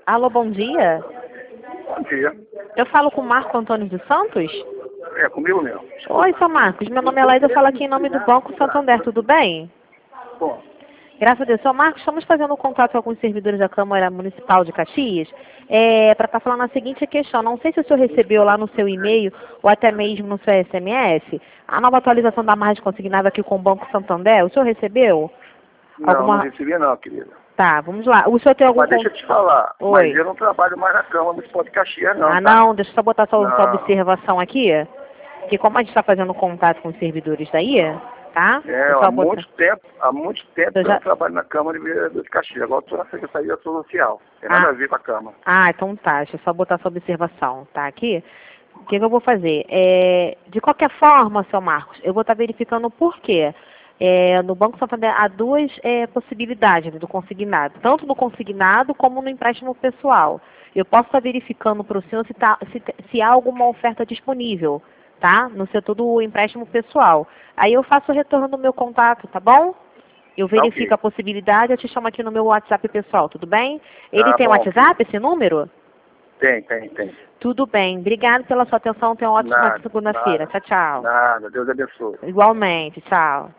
Alô, bom dia. Bom dia. Eu falo com o Marco Antônio dos Santos? É comigo mesmo. Oi, seu Marcos. Meu nome é Laís, eu falo aqui em nome do Banco Santander. Tudo bem? Bom, Graças a Deus. Seu Marcos, estamos fazendo contato com alguns servidores da Câmara Municipal de Caxias para estar falando a seguinte questão. Não sei se o senhor recebeu lá no seu e-mail ou até mesmo no seu SMS a nova atualização da margem consignada aqui com o Banco Santander. O senhor recebeu? não recebi não, querida. Tá, vamos lá. O senhor tem algum... Mas deixa eu te falar, Oi. mas eu não trabalho mais na Câmara Municipal de Caxias não, Ah, tá? não, deixa eu só botar sua Não. observação aqui, que como a gente está fazendo contato com os servidores daí, tá? É, Eu há só muito tempo Eu eu já- não trabalho na Câmara de Vereadores de Caxias. Agora eu estou na Secretaria da Ação Social. Tem nada a ver com a Câmara. então tá, deixa eu só botar sua observação, tá? Aqui, o que eu vou fazer? De qualquer forma, seu Marcos, eu vou estar verificando o porquê. No Banco Santander há duas possibilidades do consignado, tanto no consignado como no empréstimo pessoal. Eu posso estar verificando para o senhor se há alguma oferta disponível, tá? No setor do empréstimo pessoal. Aí eu faço o retorno do meu contato, tá bom? Eu Tá verifico ok. a possibilidade, eu te chamo aqui no meu WhatsApp pessoal, tudo bem? Ele Tá tem bom, WhatsApp, esse número? Tem. Tudo bem. Obrigado pela sua atenção. Tenha uma ótima Nada, segunda-feira. nada. Tchau, tchau. Nada, Deus abençoe. Igualmente. Tchau.